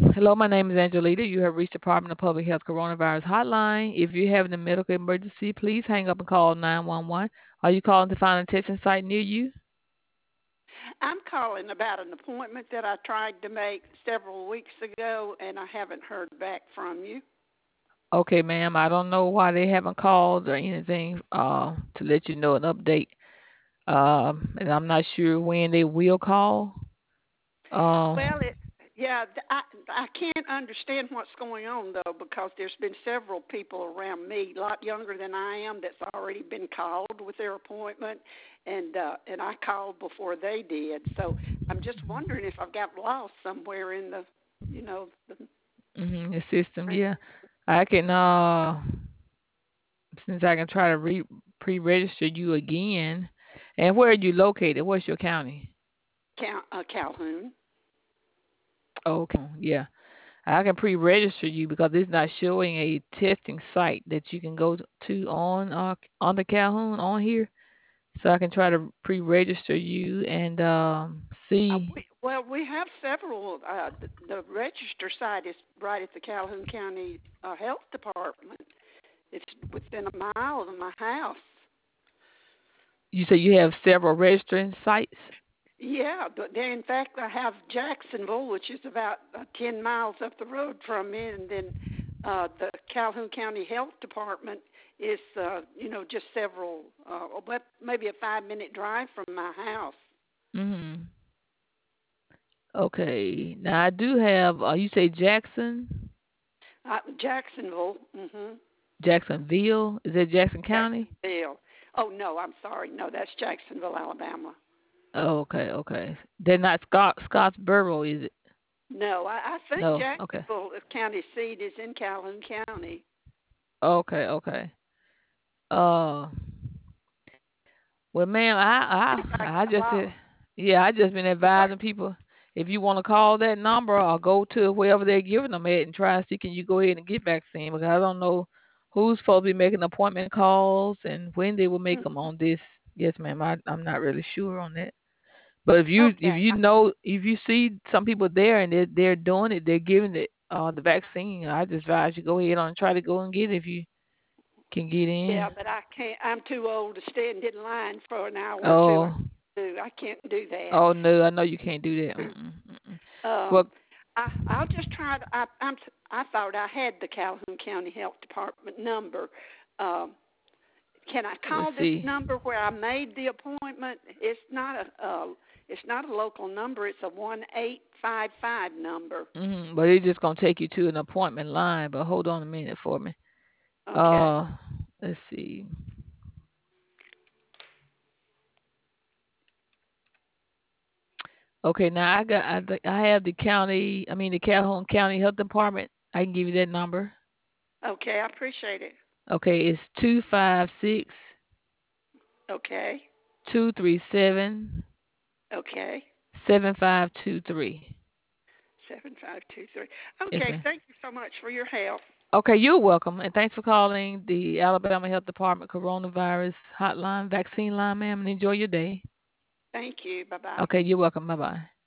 Hello, my name is Angelita. You have reached Department of Public Health Coronavirus Hotline. If you're having a medical emergency, please hang up and call 911. Are you calling to find a testing site near you? I'm calling about an appointment that I tried to make several weeks ago, and I haven't heard back from you. Okay, ma'am. I don't know why they haven't called or anything to let you know an update. And I'm not sure when they will call. Well, Um, I can't understand what's going on though, because there's been several people around me, a lot younger than I am, that's already been called with their appointment, and I called before they did. So I'm just wondering if I've got lost somewhere in the, you know, the. the system, yeah. I can since I can try to pre-register you again. And where are you located? What's your county? Calhoun. Okay, yeah. I can pre-register you because it's not showing a testing site that you can go to on the Calhoun on here. So I can try to pre-register you and see. We have several. The register site is right at the Calhoun County Health Department. It's within a mile of my house. You say you have several registering sites. Yeah, but then in fact I have Jacksonville, which is about 10 miles up the road from me, and then the Calhoun County Health Department is, just several, maybe a 5-minute drive from my house. Mhm. Okay. Now I do have. You say Jackson, Jacksonville. Mhm. Jacksonville. Is that Jackson County? Jacksonville. Oh no, I'm sorry. No, that's Jacksonville, Alabama. Oh, okay, okay. They're not Scottsboro, is it? No, I think No. Okay. Jacksonville county seat is in Calhoun County. Okay. Okay. Uh. Well, ma'am, If I I got just lost, yeah, I just been if I advising people if you want to call that number or go to wherever they're giving them at and try and see can you go ahead and get vaccine because I don't know who's supposed to be making appointment calls and when they will make them on this. Yes, ma'am, I'm not really sure on that. But if okay, you know if you see some people there and they're doing it, they're giving it the vaccine, I just advise you go ahead on and try to go and get it if you can get in. yeah, but I can't. I'm too old to stand in line for an hour or two. Oh, I can't do that. oh no, I know you can't do that. Mm-mm, mm-mm. Um, Well, I'll just try to. I thought I had the Calhoun County Health Department number. Um, can I let's call this see. number where I made the appointment? It's not a local number. It's a 1855 number. But it's just gonna take you to an appointment line. But hold on a minute for me. Okay. Uh, let's see. Okay, now I have the county. I mean the Calhoun County Health Department. I can give you that number. Okay, I appreciate it. Okay, it's 256 Okay. 237 Okay. 7523. 7523. Yes, Okay, ma'am. thank you so much for your help. Okay, you're welcome, and thanks for calling the Alabama Health Department Coronavirus Hotline Vaccine Line, ma'am, and enjoy your day. Thank you. Bye-bye. Okay, you're welcome. Bye bye.